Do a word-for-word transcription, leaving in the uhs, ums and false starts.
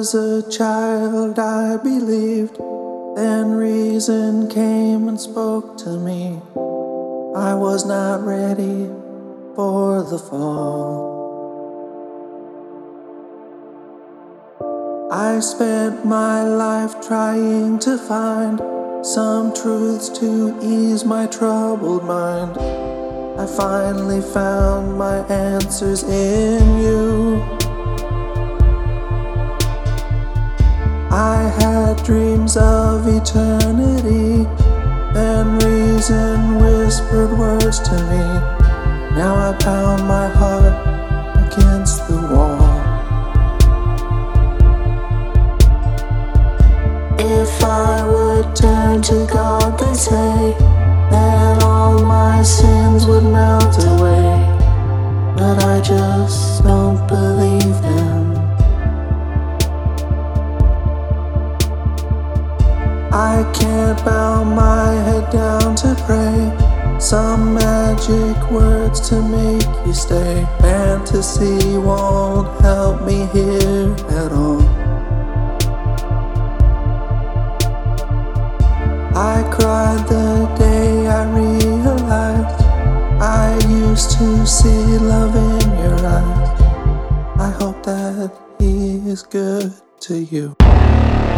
was a child, I believed. Then reason came and spoke to me. I was not ready for the fall. I spent my life trying to find some truths to ease my troubled mind. I finally found my answers in you. I had dreams of eternity, then reason whispered words to me. Now I pound my heart against the wall. If I would turn to God, they say, then all my sins would melt away. But I just don't believe them. I can't bow my head down to pray some magic words to make you stay. Fantasy won't help me here at all. I cried the day I realized I used to see love in your eyes. I hope that he is good to you.